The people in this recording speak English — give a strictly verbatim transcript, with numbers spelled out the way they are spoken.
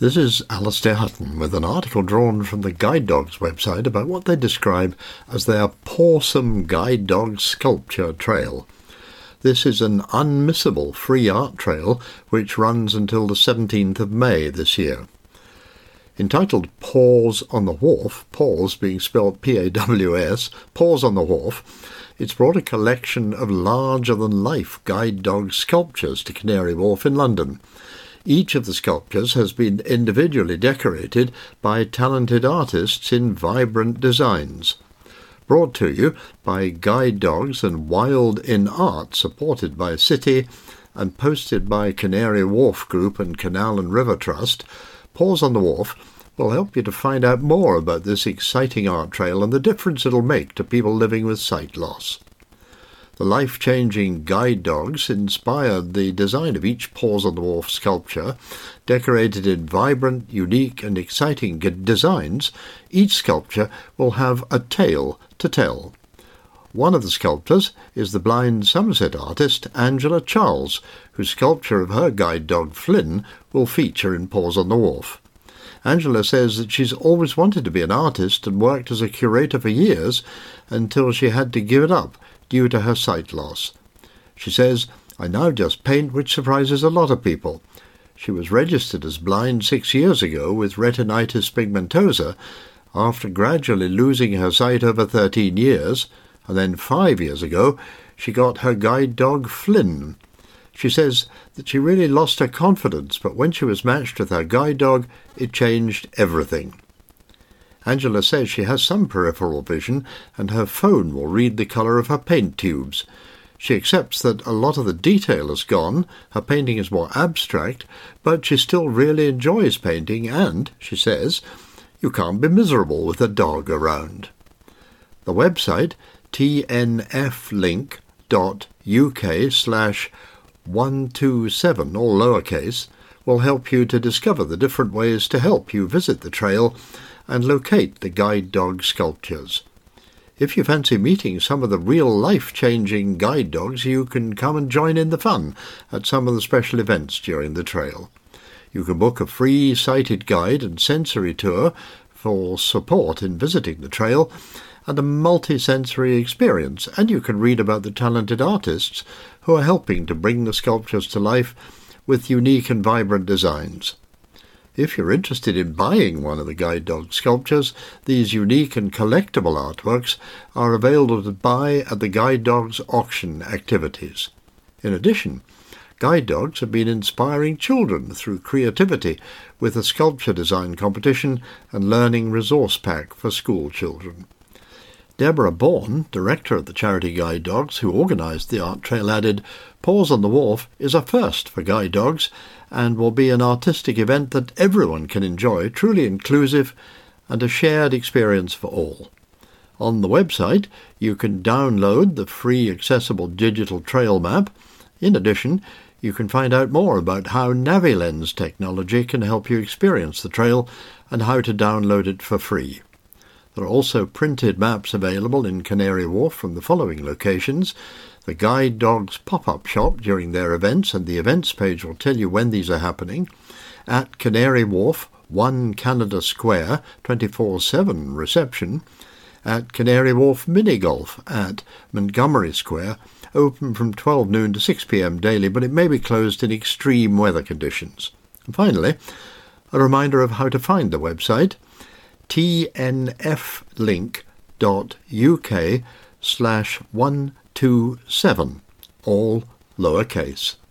This is Alistair Hutton with an article drawn from the Guide Dogs website about what they describe as their Pawsome Guide Dog Sculpture Trail. This is an unmissable free art trail which runs until the seventeenth of May this year. Entitled Paws on the Wharf, Paws being spelled P A W S, Paws on the Wharf, it's brought a collection of larger-than-life guide dog sculptures to Canary Wharf in London. Each of the sculptures has been individually decorated by talented artists in vibrant designs. Brought to you by Guide Dogs and Wild in Art, supported by City, and posted by Canary Wharf Group and Canal and River Trust, Paws on the Wharf will help you to find out more about this exciting art trail and the difference it'll make to people living with sight loss. The life-changing guide dogs inspired the design of each Paws on the Wharf sculpture. Decorated in vibrant, unique and exciting designs, each sculpture will have a tale to tell. One of the sculptors is the blind Somerset artist Angela Charles, whose sculpture of her guide dog Flynn will feature in Paws on the Wharf. Angela says that she's always wanted to be an artist and worked as a curator for years until she had to give it up due to her sight loss. She says, "I now just paint, which surprises a lot of people." She was registered as blind six years ago with retinitis pigmentosa after gradually losing her sight over thirteen years, and then five years ago she got her guide dog Flynn. She says that she really lost her confidence, but when she was matched with her guide dog, it changed everything. Angela says she has some peripheral vision and her phone will read the colour of her paint tubes. She accepts that a lot of the detail has gone, her painting is more abstract, but she still really enjoys painting and, she says, you can't be miserable with a dog around. The website, t n f link dot u k slash one two seven, all lowercase, will help you to discover the different ways to help you visit the trail and locate the guide dog sculptures. If you fancy meeting some of the real life-changing guide dogs, you can come and join in the fun at some of the special events during the trail. You can book a free sighted guide and sensory tour for support in visiting the trail and a multi-sensory experience, and you can read about the talented artists who are helping to bring the sculptures to life with unique and vibrant designs. If you're interested in buying one of the guide dog sculptures, these unique and collectible artworks are available to buy at the Guide Dogs auction activities. In addition, Guide Dogs have been inspiring children through creativity with a sculpture design competition and learning resource pack for school children. Deborah Bourne, director of the charity Guide Dogs, who organised the art trail, added, "Paws on the Wharf is a first for guide dogs and will be an artistic event that everyone can enjoy, truly inclusive and a shared experience for all." On the website, you can download the free accessible digital trail map. In addition, you can find out more about how NaviLens technology can help you experience the trail and how to download it for free. There are also printed maps available in Canary Wharf from the following locations: the Guide Dogs pop-up shop during their events, and the events page will tell you when these are happening, at Canary Wharf, one Canada Square, twenty-four seven reception, at Canary Wharf Mini Golf at Montgomery Square, open from twelve noon to six p m daily, but it may be closed in extreme weather conditions. And finally, a reminder of how to find the website, t n f link dot u k slash one two seven, all lowercase.